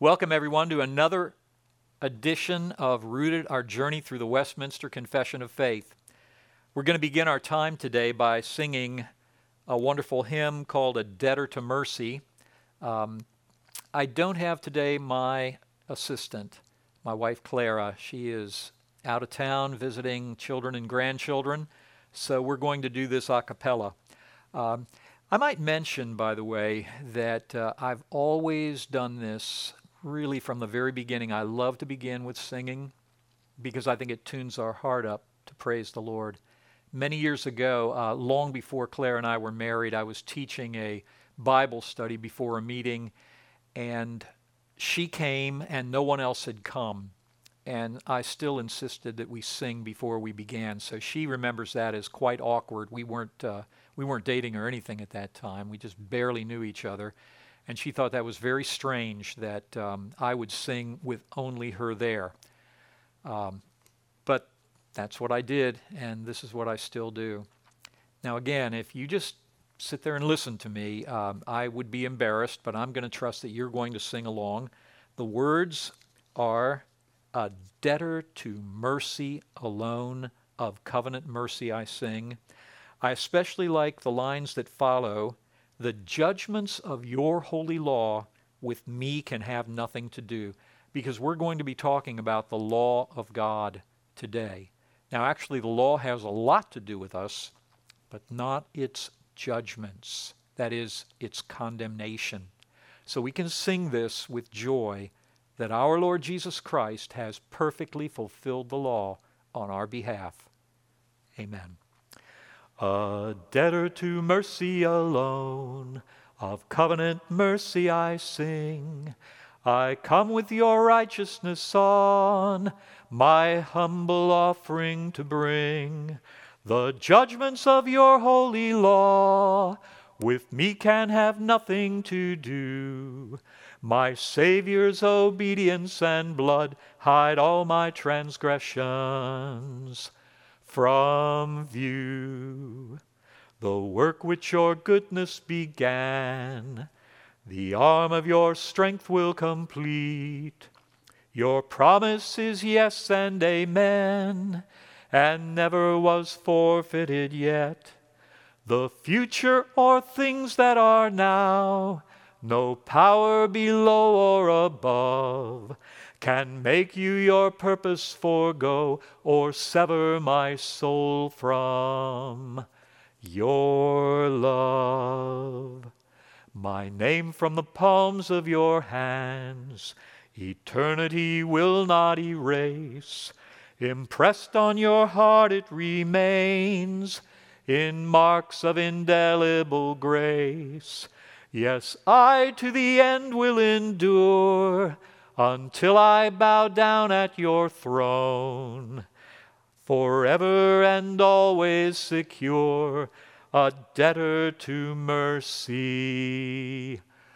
Welcome, everyone, to another edition of Rooted, our journey through the Westminster Confession of Faith. We're going to begin our time today by singing a wonderful hymn called A Debtor to Mercy. I don't have today my assistant, my wife Clara. She is out of town visiting children and grandchildren, so we're going to do this a cappella. I might mention, by the way, that I've always done this really from the very beginning. I love to begin with singing because I think it tunes our heart up to praise the Lord. Many years ago, long before Claire and I were married, I was teaching a Bible study before a meeting, and she came and no one else had come. And I still insisted that we sing before we began. So she remembers that as quite awkward. We weren't dating or anything at that time. We just barely knew each other. And she thought that was very strange that I would sing with only her there. But that's what I did, and this is what I still do. Now again, if you just sit there and listen to me, I would be embarrassed, but I'm going to trust that you're going to sing along. The words are, "A debtor to mercy alone, of covenant mercy I sing." I especially like the lines that follow, "The judgments of your holy law with me can have nothing to do," because we're going to be talking about the law of God today. Now, actually, the law has a lot to do with us, but not its judgments. That is, its condemnation. So we can sing this with joy that our Lord Jesus Christ has perfectly fulfilled the law on our behalf. Amen. A debtor to mercy alone, of covenant mercy I sing. I come with your righteousness on, my humble offering to bring. The judgments of your holy law with me can have nothing to do. My Savior's obedience and blood hide all my transgressions from view. The work which your goodness began, the arm of your strength will complete. Your promise is yes and amen, and never was forfeited yet. The future or things that are now, no power below or above can make you your purpose forego or sever my soul from your love. My name from the palms of your hands eternity will not erase. Impressed on your heart it remains in marks of indelible grace. Yes, I to the end will endure until I bow down at your throne, forever and always secure, a debtor to mercy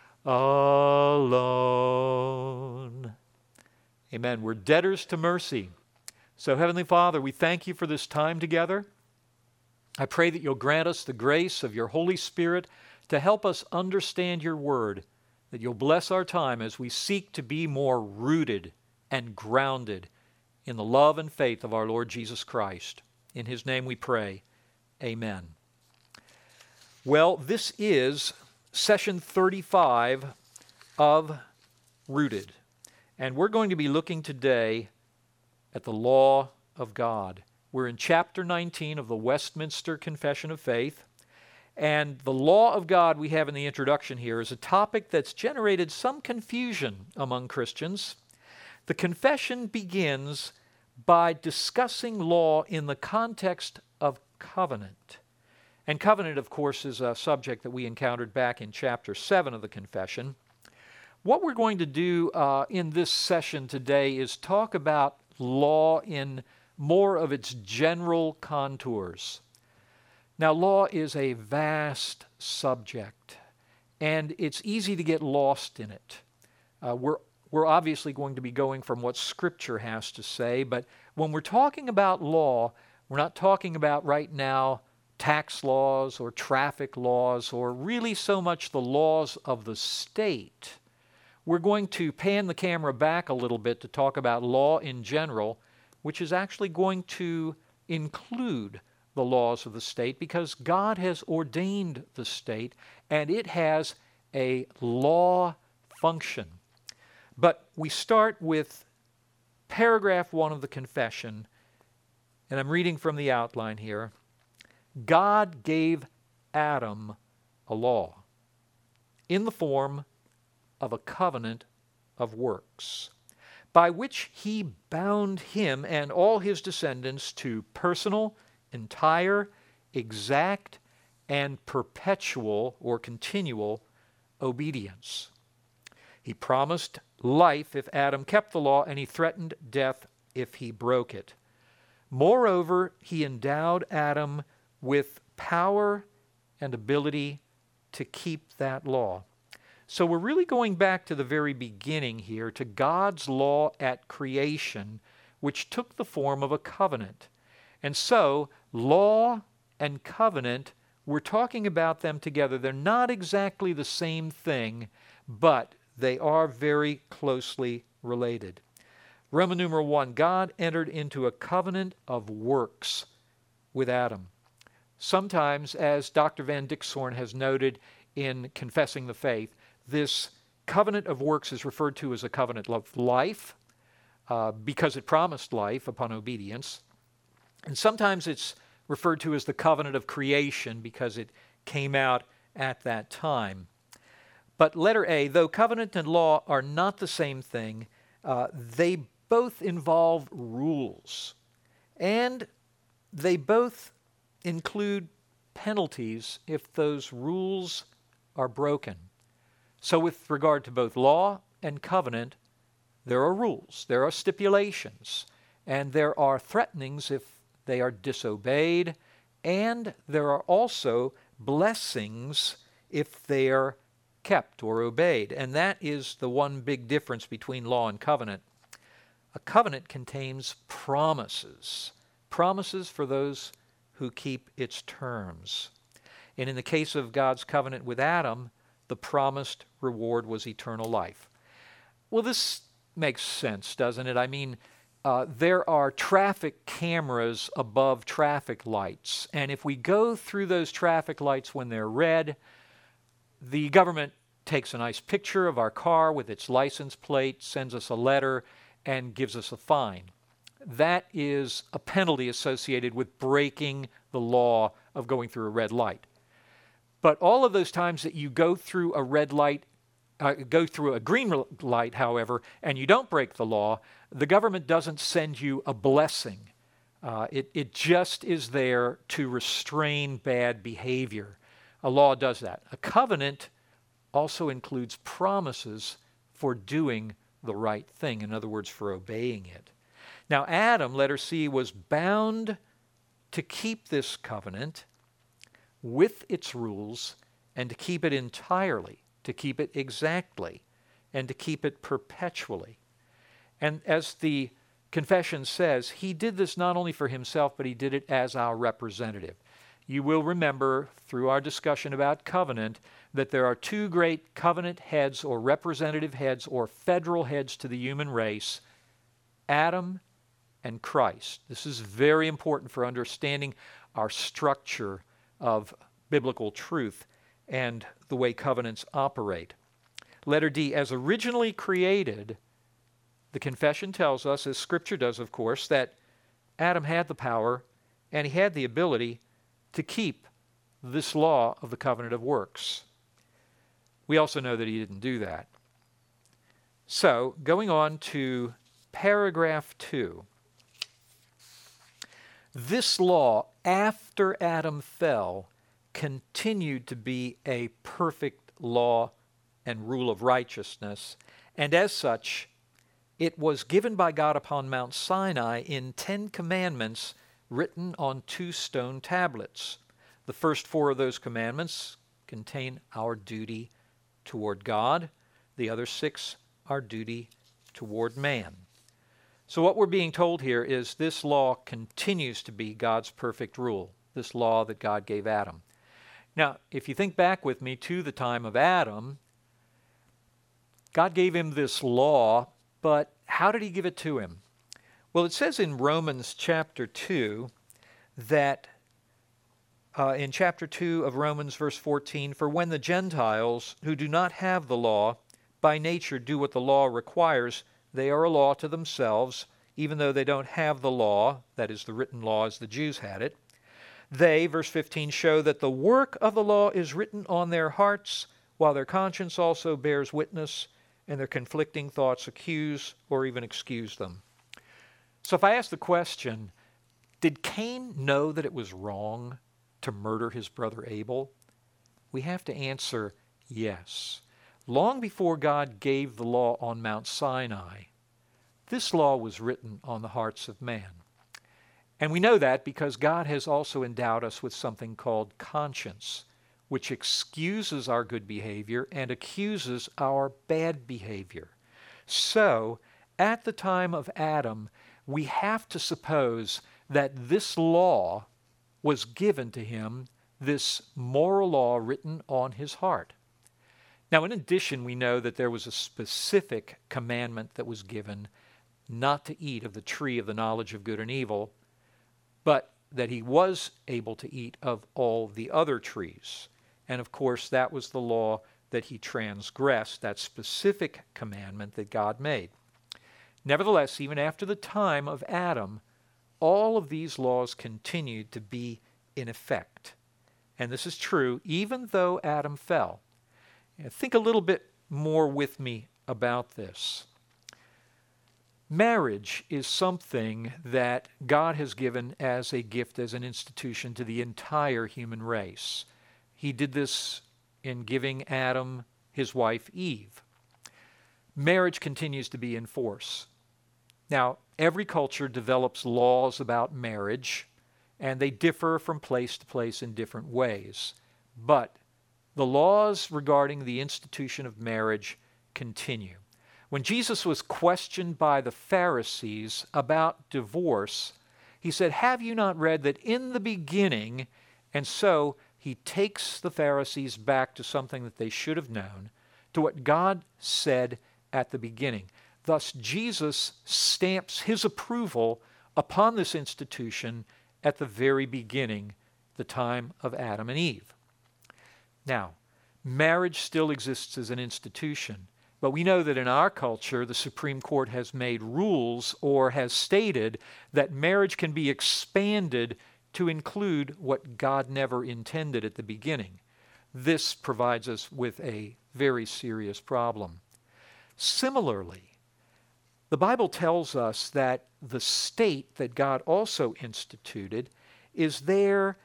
alone. Amen. We're debtors to mercy. So, Heavenly Father, we thank you for this time together. I pray that you'll grant us the grace of your Holy Spirit to help us understand your word, that you'll bless our time as we seek to be more rooted and grounded in the love and faith of our Lord Jesus Christ. In his name we pray. Amen. Well, this is session 35 of Rooted, and we're going to be looking today at the law of God. We're in chapter 19 of the Westminster Confession of Faith. And the law of God we have in the introduction here is a topic that's generated some confusion among Christians. The confession begins by discussing law in the context of covenant. And covenant, of course, is a subject that we encountered back in chapter 7 of the confession. What we're going to do in this session today is talk about law in more of its general contours. Now, law is a vast subject, and it's easy to get lost in it. We're obviously going to be going from what Scripture has to say, but when we're talking about law, we're not talking about right now tax laws or traffic laws or really so much the laws of the state. we're going to pan the camera back a little bit to talk about law in general, which is actually going to include the laws of the state because God has ordained the state and it has a law function. But we start with paragraph 1 of the confession, and I'm reading from the outline here. God gave Adam a law in the form of a covenant of works, by which he bound him and all his descendants to personal, entire, exact, and perpetual or continual obedience. He promised life if Adam kept the law, and he threatened death if he broke it. Moreover, he endowed Adam with power and ability to keep that law. So we're really going back to the very beginning here, to God's law at creation, which took the form of a covenant. And so, law and covenant, we're talking about them together. They're not exactly the same thing, but they are very closely related. Roman numeral 1, God entered into a covenant of works with Adam. Sometimes, as Dr. Van Dixhoorn has noted in Confessing the Faith, this covenant of works is referred to as a covenant of life because it promised life upon obedience. And sometimes it's referred to as the covenant of creation because it came out at that time. But letter A, though covenant and law are not the same thing, they both involve rules. And they both include penalties if those rules are broken. So with regard to both law and covenant, there are rules, there are stipulations, and there are threatenings if they are disobeyed, and there are also blessings if they are kept or obeyed. And that is the one big difference between law and covenant. A covenant contains promises, promises for those who keep its terms. And in the case of God's covenant with Adam, the promised reward was eternal life. Well, this makes sense, doesn't it? I mean, there are traffic cameras above traffic lights, and if we go through those traffic lights when they're red, the government takes a nice picture of our car with its license plate, sends us a letter, and gives us a fine. That is a penalty associated with breaking the law of going through a red light. But all of those times that you go through a red light, go through a green light, however, and you don't break the law, the government doesn't send you a blessing. It just is there to restrain bad behavior. A law does that. A covenant also includes promises for doing the right thing, in other words, for obeying it. Now, Adam, letter C, was bound to keep this covenant with its rules and to keep it entirely, to keep it exactly, and to keep it perpetually. And as the confession says, he did this not only for himself, but he did it as our representative. You will remember through our discussion about covenant that there are two great covenant heads or representative heads or federal heads to the human race, Adam and Christ. This is very important for understanding our structure of biblical truth and the way covenants operate. Letter D, as originally created, the confession tells us, as Scripture does, of course, that Adam had the power and he had the ability to keep this law of the covenant of works. We also know that he didn't do that. So, going on to paragraph 2. This law, after Adam fell, continued to be a perfect law and rule of righteousness, and as such, it was given by God upon Mount Sinai in 10 commandments written on 2 stone tablets. The first 4 of those commandments contain our duty toward God. The other 6 our duty toward man. So what we're being told here is this law continues to be God's perfect rule, this law that God gave Adam. Now, if you think back with me to the time of Adam, God gave him this law, but how did he give it to him? Well, it says in Romans chapter 2 that in chapter 2 of Romans, verse 14, "For when the Gentiles, who do not have the law, by nature do what the law requires, they are a law to themselves, even though they don't have the law," that is, the written law as the Jews had it. "They," verse 15, "show that the work of the law is written on their hearts, while their conscience also bears witness, and their conflicting thoughts accuse or even excuse them." So if I ask the question, did Cain know that it was wrong to murder his brother Abel? We have to answer yes. Long before God gave the law on Mount Sinai, this law was written on the hearts of man. And we know that because God has also endowed us with something called conscience, which excuses our good behavior and accuses our bad behavior. So, at the time of Adam, we have to suppose that this law was given to him, this moral law written on his heart. Now, in addition, we know that there was a specific commandment that was given, not to eat of the tree of the knowledge of good and evil, but that he was able to eat of all the other trees. And of course, that was the law that he transgressed, that specific commandment that God made. Nevertheless, even after the time of Adam, all of these laws continued to be in effect. And this is true even though Adam fell. Think a little bit more with me about this. Marriage is something that God has given as a gift, as an institution to the entire human race. He did this in giving Adam his wife Eve. Marriage continues to be in force. Now, every culture develops laws about marriage, and they differ from place to place in different ways. But the laws regarding the institution of marriage continue. When Jesus was questioned by the Pharisees about divorce, he said, "Have you not read that in the beginning?" And so he takes the Pharisees back to something that they should have known, to what God said at the beginning. Thus, Jesus stamps his approval upon this institution at the very beginning, the time of Adam and Eve. Now, marriage still exists as an institution, but we know that in our culture, the Supreme Court has made rules or has stated that marriage can be expanded to include what God never intended at the beginning. This provides us with a very serious problem. Similarly, the Bible tells us that the state that God also instituted is there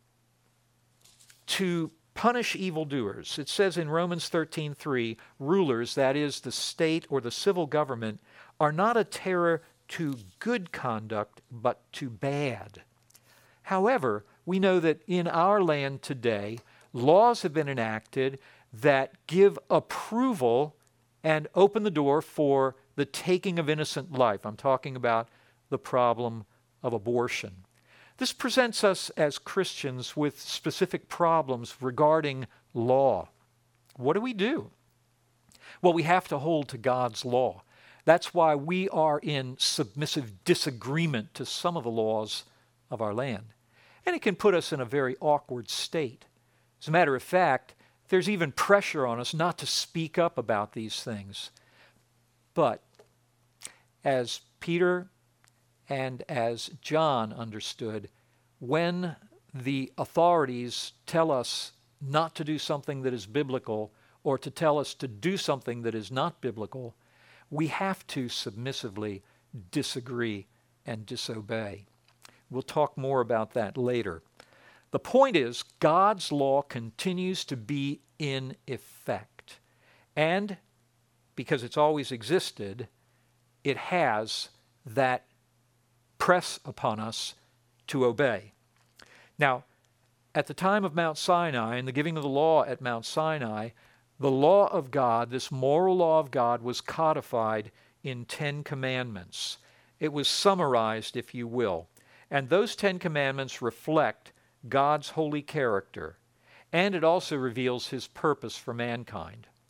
to punish evildoers. It says in Romans 13:3, rulers, that is the state or the civil government, are not a terror to good conduct, but to bad. However, we know that in our land today, laws have been enacted that give approval and open the door for the taking of innocent life. I'm talking about the problem of abortion. This presents us as Christians with specific problems regarding law. What do? Well, we have to hold to God's law. That's why we are in submissive disagreement to some of the laws of our land. And it can put us in a very awkward state. As a matter of fact, there's even pressure on us not to speak up about these things. But as Peter and as John understood, when the authorities tell us not to do something that is biblical or to tell us to do something that is not biblical, we have to submissively disagree and disobey. We'll talk more about that later. The point is, God's law continues to be in effect. And because it's always existed, it has that press upon us to obey. Now, at the time of Mount Sinai and the giving of the law at Mount Sinai, the law of God, this moral law of God, was codified in 10 commandments. It was summarized, if you will. And those 10 commandments reflect God's holy character, and it also reveals his purpose for mankind.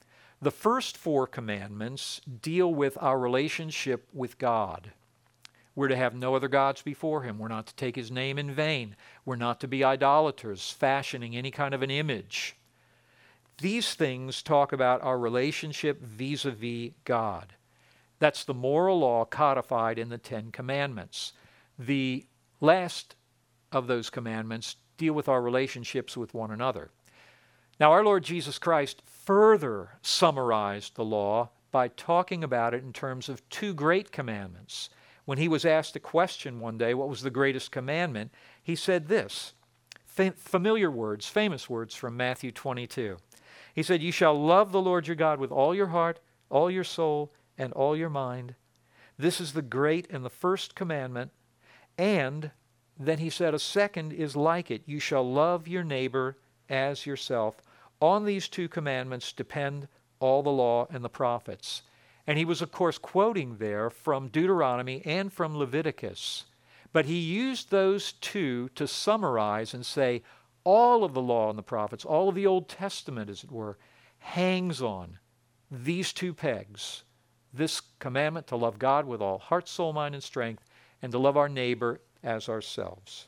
The first 4 commandments deal with our relationship with God. We're to have no other gods before him. We're not to take his name in vain. We're not to be idolaters, fashioning any kind of an image. These things talk about our relationship vis-a-vis God. That's the moral law codified in the 10 Commandments. The last of those commandments deal with our relationships with one another. Now, our Lord Jesus Christ further summarized the law by talking about it in terms of 2 great commandments. When he was asked a question one day, what was the greatest commandment, he said this, familiar words, famous words from Matthew 22. He said, "You shall love the Lord your God with all your heart, all your soul, and all your mind. This is the great and the first commandment." And then he said, a second is like it. You shall love your neighbor as yourself. On these 2 commandments depend all the law and the prophets. And he was, of course, quoting there from Deuteronomy and from Leviticus. But he used those 2 to summarize and say all of the law and the prophets, all of the Old Testament, as it were, hangs on these 2 pegs. This commandment to love God with all heart, soul, mind, and strength, and to love our neighbor as ourselves.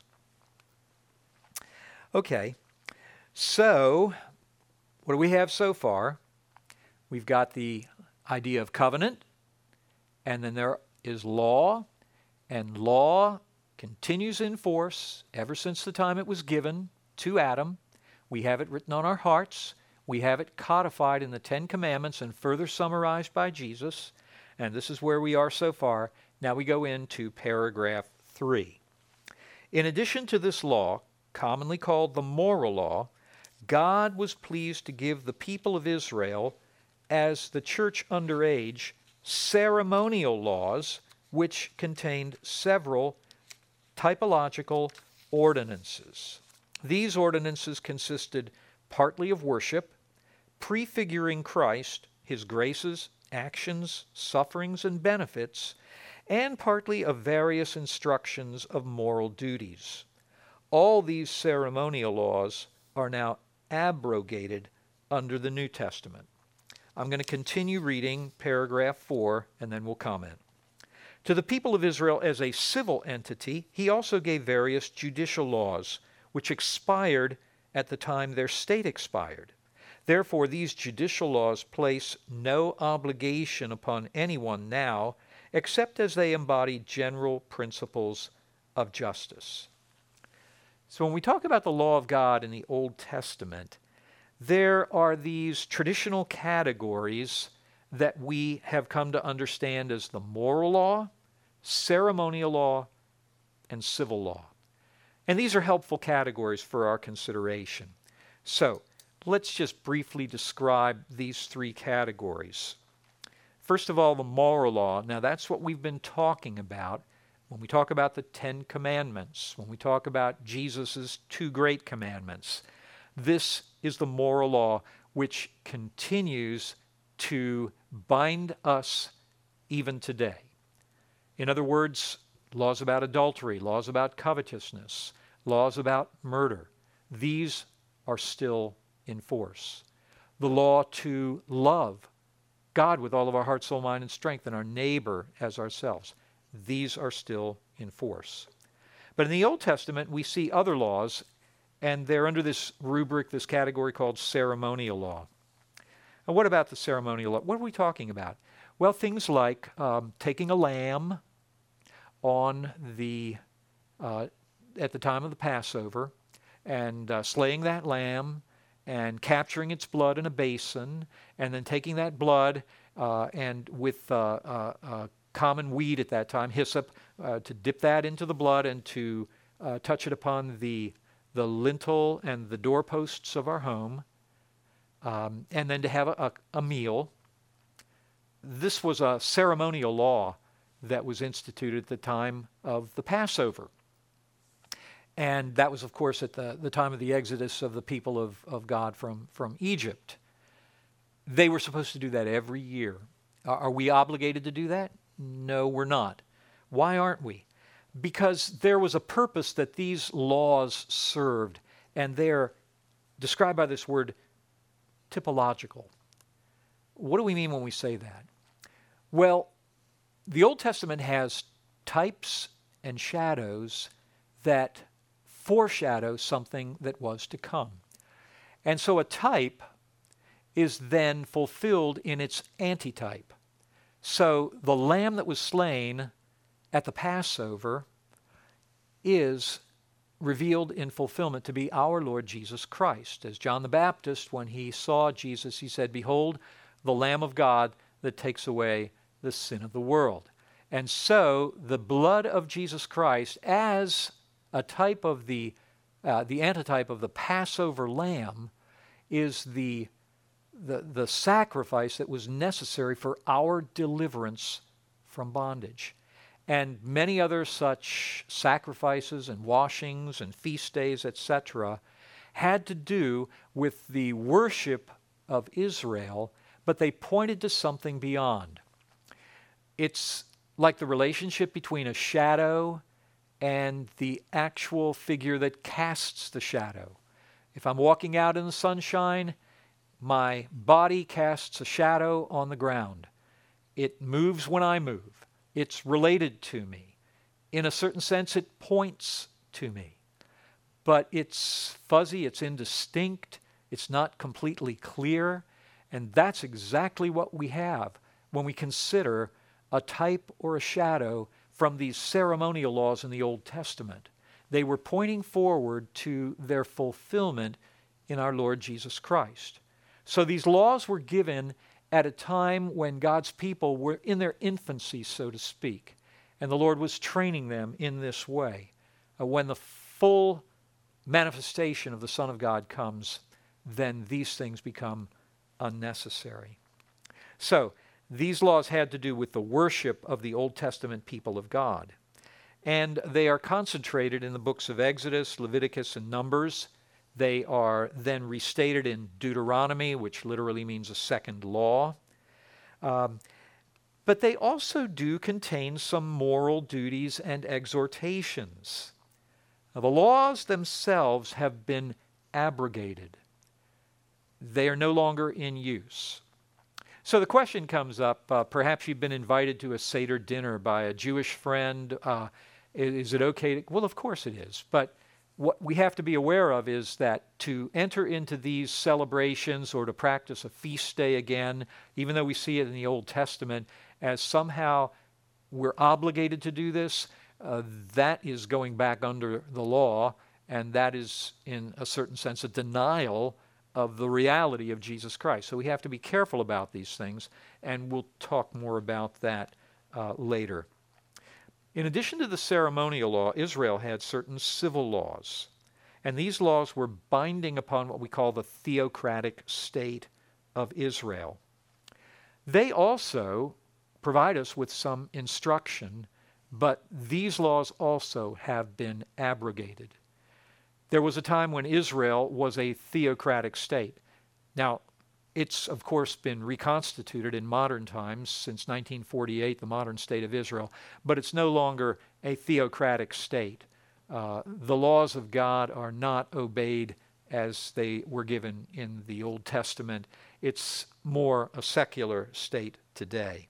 Okay, so what do we have so far? We've got the idea of covenant, and then there is law, and law continues in force ever since the time it was given to Adam. We have it written on our hearts. We have it codified in the 10 Commandments and further summarized by Jesus. And this is where we are so far. Now we go into paragraph 3. In addition to this law, commonly called the moral law, God was pleased to give the people of Israel, as the church underage, ceremonial laws which contained several typological ordinances. These ordinances consisted partly of worship, prefiguring Christ, his graces, actions, sufferings, and benefits, and partly of various instructions of moral duties. All these ceremonial laws are now abrogated under the New Testament. I'm going to continue reading paragraph 4, and then we'll comment. To the people of Israel as a civil entity, he also gave various judicial laws, which expired at the time their state expired. Therefore, these judicial laws place no obligation upon anyone now, except as they embody general principles of justice. So when we talk about the law of God in the Old Testament, there are these traditional categories that we have come to understand as the moral law, ceremonial law, and civil law. And these are helpful categories for our consideration. So let's just briefly describe these 3 categories. First of all, the moral law. Now that's what we've been talking about when we talk about the 10 Commandments, when we talk about Jesus' 2 great commandments. This is the moral law which continues to bind us even today. In other words, laws about adultery, laws about covetousness, laws about murder, these are still in force. The law to love God with all of our heart, soul, mind, and strength, and our neighbor as ourselves, these are still in force. But in the Old Testament, we see other laws, and they're under this rubric, this category called ceremonial law. And what about the ceremonial law? What are we talking about? Well, things like taking a lamb on at the time of the Passover, and slaying that lamb, and capturing its blood in a basin, and then taking that blood and with common weed at that time, hyssop, to dip that into the blood and to touch it upon the lintel and the doorposts of our home, and then to have a meal. This was a ceremonial law that was instituted at the time of the Passover. And that was, of course, at the time of the exodus of the people of God from Egypt. They were supposed to do that every year. Are we obligated to do that? No, we're not. Why aren't we? Because there was a purpose that these laws served, and they're described by this word typological. What do we mean when we say that? Well, the Old Testament has types and shadows that foreshadow something that was to come. And so a type is then fulfilled in its antitype. So the lamb that was slain at the Passover is revealed in fulfillment to be our Lord Jesus Christ. As John the Baptist, when he saw Jesus, he said, "Behold, the Lamb of God that takes away the sin of the world." And so the blood of Jesus Christ, as a type of the antitype of the Passover lamb, is the sacrifice that was necessary for our deliverance from bondage. And many other such sacrifices and washings and feast days, etc., had to do with the worship of Israel, but they pointed to something beyond. It's like the relationship between a shadow and the actual figure that casts the shadow. If I'm walking out in the sunshine, my body casts a shadow on the ground. It moves when I move. It's related to me. In a certain sense, it points to me. But it's fuzzy, it's indistinct, it's not completely clear, and that's exactly what we have when we consider a type or a shadow from these ceremonial laws in the Old Testament. They were pointing forward to their fulfillment in our Lord Jesus Christ. So these laws were given at a time when God's people were in their infancy, so to speak, and the Lord was training them in this way. When the full manifestation of the Son of God comes, then these things become unnecessary. So, these laws had to do with the worship of the Old Testament people of God. And they are concentrated in the books of Exodus, Leviticus, and Numbers. They are then restated in Deuteronomy, which literally means a second law. But they also do contain some moral duties and exhortations. Now, the laws themselves have been abrogated. They are no longer in use. So the question comes up, perhaps you've been invited to a Seder dinner by a Jewish friend. Is it okay? Well, of course it is. But what we have to be aware of is that to enter into these celebrations or to practice a feast day again, even though we see it in the Old Testament, as somehow we're obligated to do this, that is going back under the law, and that is, in a certain sense, a denial of the reality of Jesus Christ. So we have to be careful about these things, and we'll talk more about that later. In addition to the ceremonial law, Israel had certain civil laws, and these laws were binding upon what we call the theocratic state of Israel. They also provide us with some instruction, but these laws also have been abrogated. There was a time when Israel was a theocratic state. Now, it's, of course, been reconstituted in modern times since 1948, the modern state of Israel, but it's no longer a theocratic state. The laws of God are not obeyed as they were given in the Old Testament. It's more a secular state today.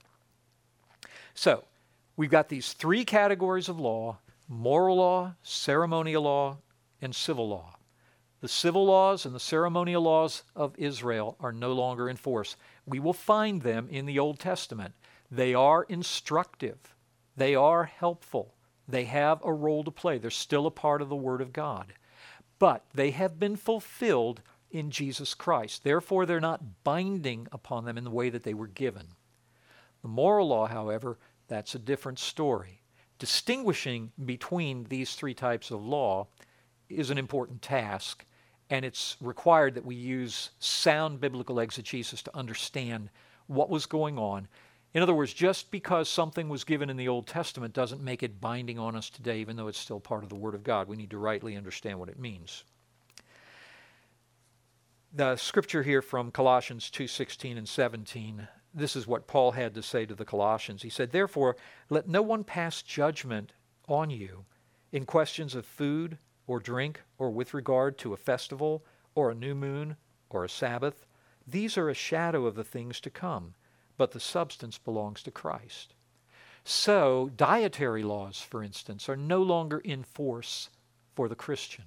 So, we've got these three categories of law: moral law, ceremonial law, and civil law. The civil laws and the ceremonial laws of Israel are no longer in force. We will find them in the Old Testament. They are instructive. They are helpful. They have a role to play. They're still a part of the Word of God. But they have been fulfilled in Jesus Christ. Therefore, they're not binding upon them in the way that they were given. The moral law, however, that's a different story. Distinguishing between these three types of law is an important task, and it's required that we use sound biblical exegesis to understand what was going on. In other words, just because something was given in the Old Testament doesn't make it binding on us today, even though it's still part of the Word of God. We need to rightly understand what it means. The scripture here from Colossians 2:16 and 17, this is what Paul had to say to the Colossians. He said, "Therefore, let no one pass judgment on you in questions of food or drink, or with regard to a festival, or a new moon, or a Sabbath, these are a shadow of the things to come, but the substance belongs to Christ. So, dietary laws, for instance, are no longer in force for the Christian.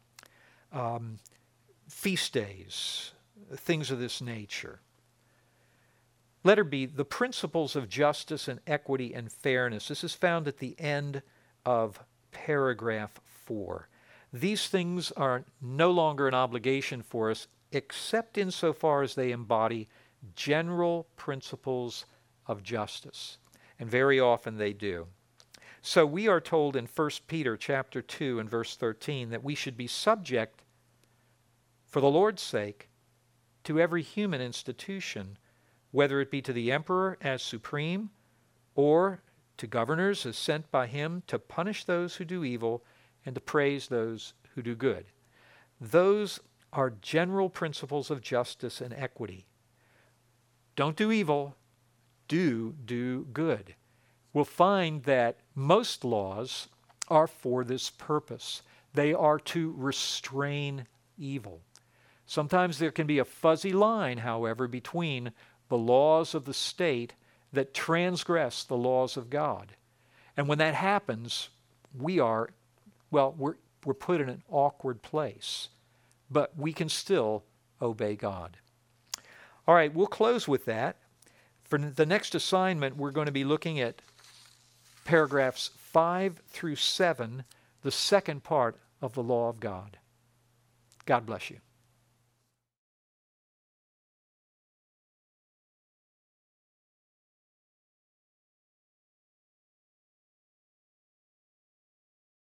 Feast days, things of this nature. Letter B, the principles of justice and equity and fairness. This is found at the end of paragraph 4. These things are no longer an obligation for us, except insofar as they embody general principles of justice. And very often they do. So we are told in 1 Peter chapter 2 and verse 13 that we should be subject, for the Lord's sake, to every human institution, whether it be to the emperor as supreme, or to governors as sent by him to punish those who do evil and to praise those who do good. Those are general principles of justice and equity. Don't do evil, do good. We'll find that most laws are for this purpose. They are to restrain evil. Sometimes there can be a fuzzy line, however, between the laws of the state that transgress the laws of God. And when that happens, we're put in an awkward place. But we can still obey God. All right, we'll close with that. For the next assignment, we're going to be looking at paragraphs 5 through 7, the second part of the law of God. God bless you.